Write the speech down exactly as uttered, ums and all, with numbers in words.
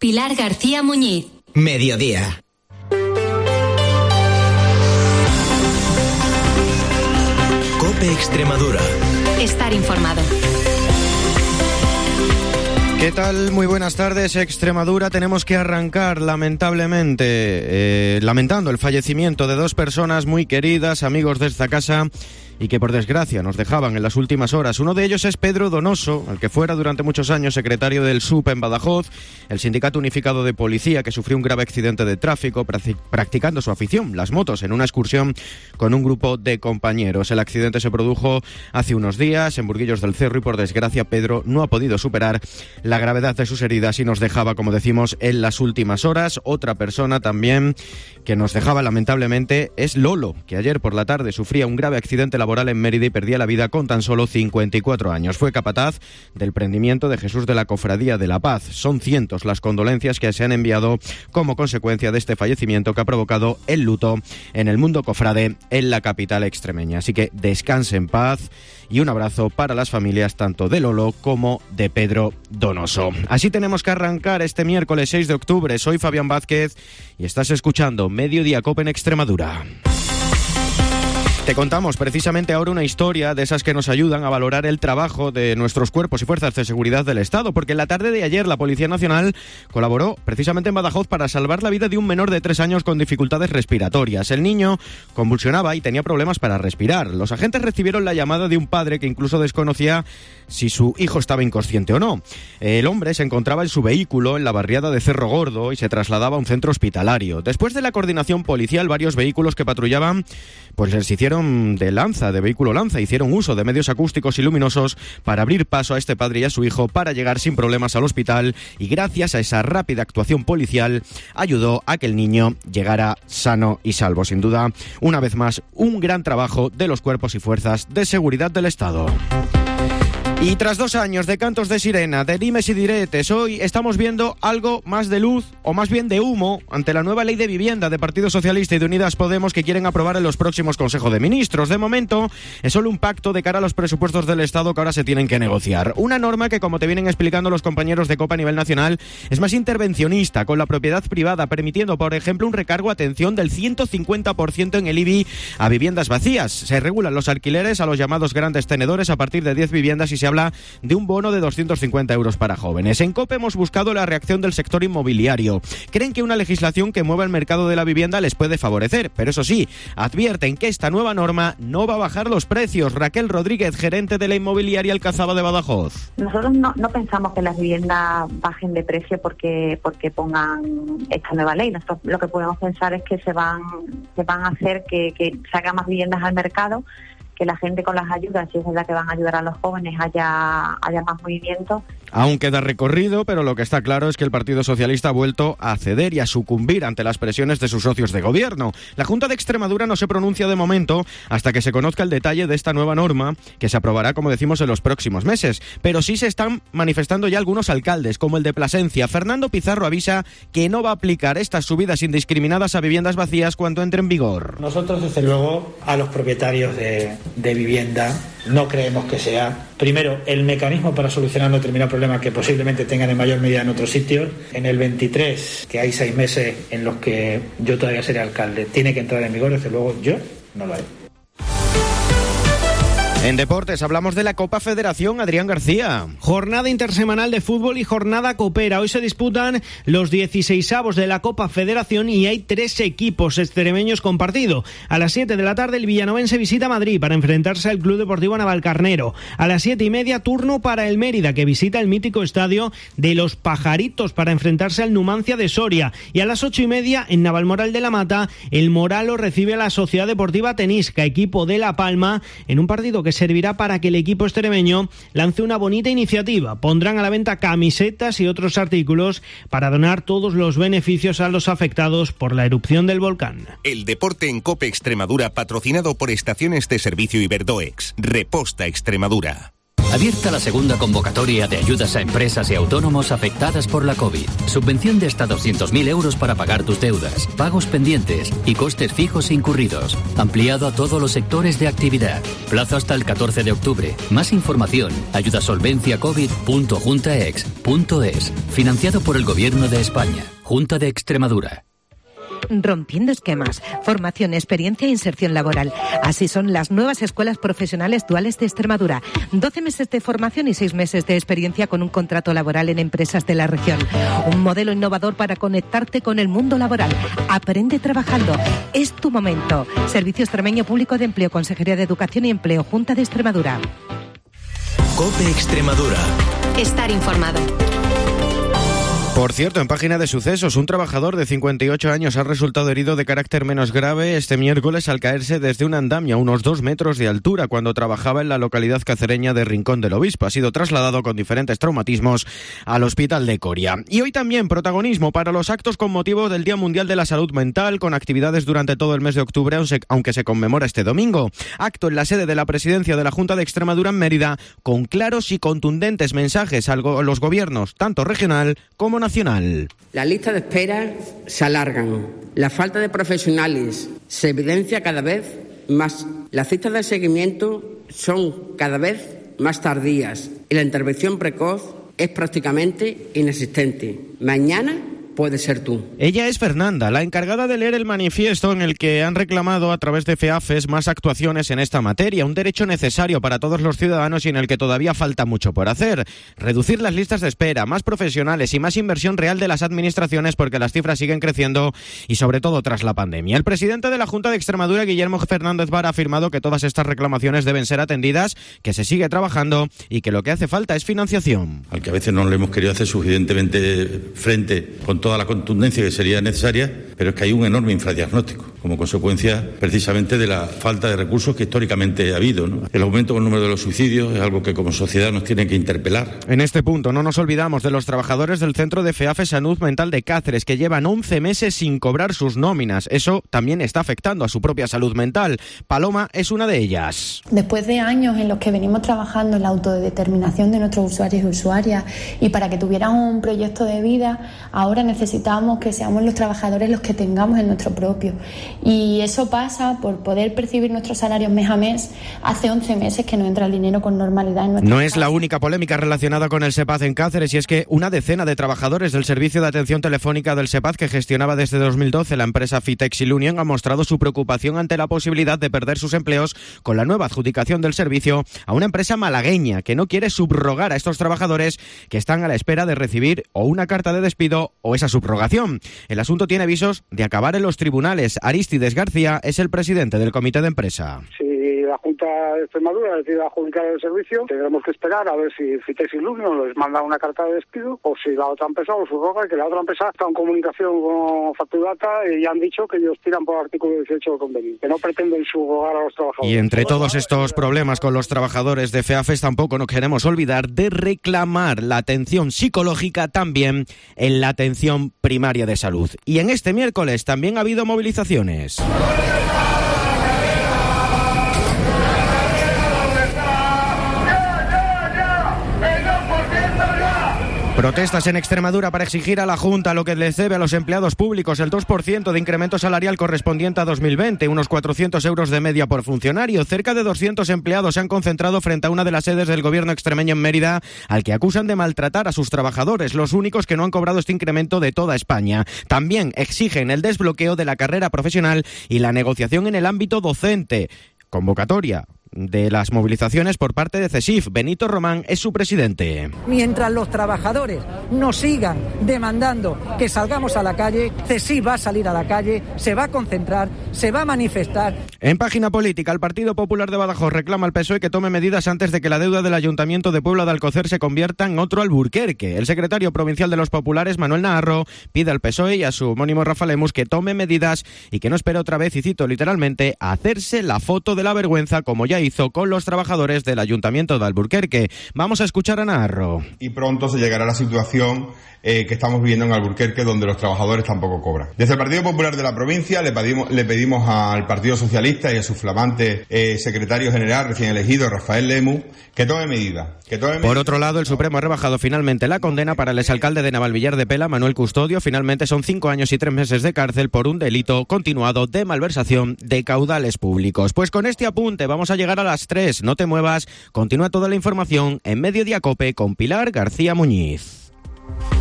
Pilar García Muñiz. Mediodía. COPE Extremadura. Estar informado. ¿Qué tal? Muy buenas tardes, Extremadura. Tenemos que arrancar, lamentablemente, eh, lamentando el fallecimiento de dos personas muy queridas, amigos de esta casa, y que por desgracia nos dejaban en las últimas horas. Uno de ellos es Pedro Donoso, el que fuera durante muchos años secretario del S U P en Badajoz, el Sindicato Unificado de Policía, que sufrió un grave accidente de tráfico practicando su afición, las motos, en una excursión con un grupo de compañeros. El accidente se produjo hace unos días en Burguillos del Cerro y por desgracia Pedro no ha podido superar la gravedad de sus heridas y nos dejaba, como decimos, en las últimas horas. Otra persona también que nos dejaba lamentablemente es Lolo, que ayer por la tarde sufría un grave accidente laboral en Mérida y perdía la vida con tan solo cincuenta y cuatro años. Fue capataz del prendimiento de Jesús de la Cofradía de la Paz. Son cientos las condolencias que se han enviado como consecuencia de este fallecimiento que ha provocado el luto en el mundo cofrade en la capital extremeña. Así que descanse en paz y un abrazo para las familias tanto de Lolo como de Pedro Donoso. Así tenemos que arrancar este miércoles seis de octubre. Soy Fabián Vázquez y estás escuchando Mediodía COPE en Extremadura. Te contamos precisamente ahora una historia de esas que nos ayudan a valorar el trabajo de nuestros cuerpos y fuerzas de seguridad del Estado, porque en la tarde de ayer la Policía Nacional colaboró precisamente en Badajoz para salvar la vida de un menor de tres años con dificultades respiratorias. El niño convulsionaba y tenía problemas para respirar. Los agentes recibieron la llamada de un padre que incluso desconocía si su hijo estaba inconsciente o no. El hombre se encontraba en su vehículo en la barriada de Cerro Gordo y se trasladaba a un centro hospitalario. Después de la coordinación policial, varios vehículos que patrullaban pues les hicieron de lanza, de vehículo lanza, hicieron uso de medios acústicos y luminosos para abrir paso a este padre y a su hijo para llegar sin problemas al hospital, y gracias a esa rápida actuación policial ayudó a que el niño llegara sano y salvo. Sin duda, una vez más, un gran trabajo de los cuerpos y fuerzas de seguridad del Estado. Y tras dos años de cantos de sirena, de dimes y diretes, hoy estamos viendo algo más de luz, o más bien de humo, ante la nueva ley de vivienda de Partido Socialista y de Unidas Podemos que quieren aprobar en los próximos Consejos de Ministros. De momento, es solo un pacto de cara a los presupuestos del Estado que ahora se tienen que negociar. Una norma que, como te vienen explicando los compañeros de COPE a nivel nacional, es más intervencionista con la propiedad privada, permitiendo, por ejemplo, un recargo, atención, del ciento cincuenta por ciento en el I B I a viviendas vacías. Se regulan los alquileres a los llamados grandes tenedores a partir de diez viviendas y se habla de un bono de doscientos cincuenta euros para jóvenes. En COPE hemos buscado la reacción del sector inmobiliario. Creen que una legislación que mueva el mercado de la vivienda les puede favorecer, pero eso sí, advierten que esta nueva norma no va a bajar los precios. Raquel Rodríguez, gerente de la inmobiliaria Alcazaba de Badajoz. Nosotros no, no pensamos que las viviendas bajen de precio porque porque pongan esta nueva ley. Nosotros lo que podemos pensar es que se van se van a hacer que, que salgan más viviendas al mercado, que la gente con las ayudas, si es verdad que van a ayudar a los jóvenes, haya, haya más movimiento. Aún queda recorrido, pero lo que está claro es que el Partido Socialista ha vuelto a ceder y a sucumbir ante las presiones de sus socios de gobierno. La Junta de Extremadura no se pronuncia de momento hasta que se conozca el detalle de esta nueva norma, que se aprobará, como decimos, en los próximos meses. Pero sí se están manifestando ya algunos alcaldes, como el de Plasencia. Fernando Pizarro avisa que no va a aplicar estas subidas indiscriminadas a viviendas vacías cuando entre en vigor. Nosotros, desde luego, a los propietarios de, de vivienda no creemos que sea, primero, el mecanismo para solucionar determinados problemas que posiblemente tengan en mayor medida en otros sitios. En el veintitrés, que hay seis meses en los que yo todavía seré alcalde, tiene que entrar en vigor, desde luego yo no lo haré. En deportes hablamos de la Copa Federación, Adrián García. Jornada intersemanal de fútbol y jornada copera. Hoy se disputan los dieciseisavos de la Copa Federación y hay tres equipos extremeños con partido. A las siete de la tarde el villanovense visita Madrid para enfrentarse al Club Deportivo Navalcarnero. A las siete y media turno para el Mérida, que visita el mítico estadio de los Pajaritos para enfrentarse al Numancia de Soria. Y a las ocho y media en Navalmoral de la Mata el Moralo recibe a la Sociedad Deportiva Tenisca, equipo de La Palma, en un partido que que servirá para que el equipo extremeño lance una bonita iniciativa. Pondrán a la venta camisetas y otros artículos para donar todos los beneficios a los afectados por la erupción del volcán. El deporte en COPE Extremadura, patrocinado por Estaciones de Servicio Iberdoex. Reposta Extremadura. Abierta la segunda convocatoria de ayudas a empresas y autónomos afectadas por la COVID. Subvención de hasta doscientos mil euros para pagar tus deudas, pagos pendientes y costes fijos incurridos. Ampliado a todos los sectores de actividad. Plazo hasta el catorce de octubre. Más información, ayudasolvenciacovid punto juntaex punto es. Financiado por el Gobierno de España. Junta de Extremadura. Rompiendo esquemas, formación, experiencia e inserción laboral. Así son las nuevas escuelas profesionales duales de Extremadura. doce meses de formación y seis meses de experiencia con un contrato laboral en empresas de la región. Un modelo innovador para conectarte con el mundo laboral. Aprende trabajando. Es tu momento. Servicio Extremeño Público de Empleo, Consejería de Educación y Empleo, Junta de Extremadura. COPE Extremadura. Estar informado. Por cierto, en página de sucesos, un trabajador de cincuenta y ocho años ha resultado herido de carácter menos grave este miércoles al caerse desde un andamio a unos dos metros de altura cuando trabajaba en la localidad cacereña de Rincón del Obispo. Ha sido trasladado con diferentes traumatismos al hospital de Coria. Y hoy también protagonismo para los actos con motivo del Día Mundial de la Salud Mental, con actividades durante todo el mes de octubre, aunque se conmemora este domingo. Acto en la sede de la presidencia de la Junta de Extremadura en Mérida, con claros y contundentes mensajes a los gobiernos, tanto regional como nacional. Las listas de espera se alargan, la falta de profesionales se evidencia cada vez más, las citas de seguimiento son cada vez más tardías y la intervención precoz es prácticamente inexistente. Mañana puede ser tú. Ella es Fernanda, la encargada de leer el manifiesto en el que han reclamado a través de FEAFES más actuaciones en esta materia, un derecho necesario para todos los ciudadanos y en el que todavía falta mucho por hacer. Reducir las listas de espera, más profesionales y más inversión real de las administraciones porque las cifras siguen creciendo y sobre todo tras la pandemia. El presidente de la Junta de Extremadura, Guillermo Fernández Vara, ha afirmado que todas estas reclamaciones deben ser atendidas, que se sigue trabajando y que lo que hace falta es financiación. Al que a veces no le hemos querido hacer suficientemente frente con todo toda la contundencia que sería necesaria, pero es que hay un enorme infradiagnóstico como consecuencia precisamente de la falta de recursos que históricamente ha habido, ¿no? El aumento del número de los suicidios es algo que como sociedad nos tiene que interpelar. En este punto no nos olvidamos de los trabajadores del Centro de FEAFE Salud Mental de Cáceres, que llevan once meses sin cobrar sus nóminas. Eso también está afectando a su propia salud mental. Paloma es una de ellas. Después de años en los que venimos trabajando en la autodeterminación de nuestros usuarios y usuarias y para que tuvieran un proyecto de vida, ahora necesitamos que seamos los trabajadores los que tengamos el nuestro propio. Y eso pasa por poder percibir nuestros salarios mes a mes. Hace once meses que no entra el dinero con normalidad en nuestra No es la única polémica relacionada con el SEPAZ en Cáceres, y es que una decena de trabajadores del servicio de atención telefónica del SEPAZ, que gestionaba desde dos mil doce la empresa Fitexil Union, ha mostrado su preocupación ante la posibilidad de perder sus empleos con la nueva adjudicación del servicio a una empresa malagueña que no quiere subrogar a estos trabajadores que están a la espera de recibir o una carta de despido o esa subrogación. El asunto tiene visos de acabar en los tribunales. Aristides García es el presidente del comité de empresa. Si la Junta de Extremadura decide adjudicar el servicio, tendremos que esperar a ver si Fitexil Union les manda una carta de despido o si la otra empresa lo subroga, y que la otra empresa está en comunicación con Factudata y ya han dicho que ellos tiran por el artículo dieciocho del convenio, que no pretenden subrogar a los trabajadores. Y entre todos estos problemas con los trabajadores de FEAFES, tampoco nos queremos olvidar de reclamar la atención psicológica también en la atención primaria de salud. Y en este miércoles también ha habido movilizaciones. Protestas en Extremadura para exigir a la Junta lo que les debe a los empleados públicos, el dos por ciento de incremento salarial correspondiente a dos mil veinte, unos cuatrocientos euros de media por funcionario. Cerca de doscientos empleados se han concentrado frente a una de las sedes del gobierno extremeño en Mérida, al que acusan de maltratar a sus trabajadores, los únicos que no han cobrado este incremento de toda España. También exigen el desbloqueo de la carrera profesional y la negociación en el ámbito docente. Convocatoria de las movilizaciones por parte de CESIF. Benito Román es su presidente. Mientras los trabajadores nos sigan demandando que salgamos a la calle, CESIF va a salir a la calle, se va a concentrar, se va a manifestar. En página política, el Partido Popular de Badajoz reclama al P S O E que tome medidas antes de que la deuda del Ayuntamiento de Puebla de Alcocer se convierta en otro Alburquerque. El secretario provincial de los populares, Manuel Naharro, pide al P S O E y a su homónimo Rafa Lemus que tome medidas y que no espere otra vez, y cito literalmente, a hacerse la foto de la vergüenza como ya hizo hizo con los trabajadores del Ayuntamiento de Alburquerque. Vamos a escuchar a Naharro. Y pronto se llegará a la situación eh, que estamos viviendo en Alburquerque, donde los trabajadores tampoco cobran. Desde el Partido Popular de la provincia le pedimos, le pedimos al Partido Socialista y a su flamante eh, secretario general recién elegido, Rafael Lemus, que tome medidas. Que tome medidas. Por otro lado, el Supremo ha rebajado finalmente la condena para el exalcalde de Navalvillar de Pela, Manuel Custodio. Finalmente son cinco años y tres meses de cárcel por un delito continuado de malversación de caudales públicos. Pues con este apunte vamos a llegar a las tres. No te muevas. Continúa toda la información en Mediodía Cope con Pilar García Muñiz.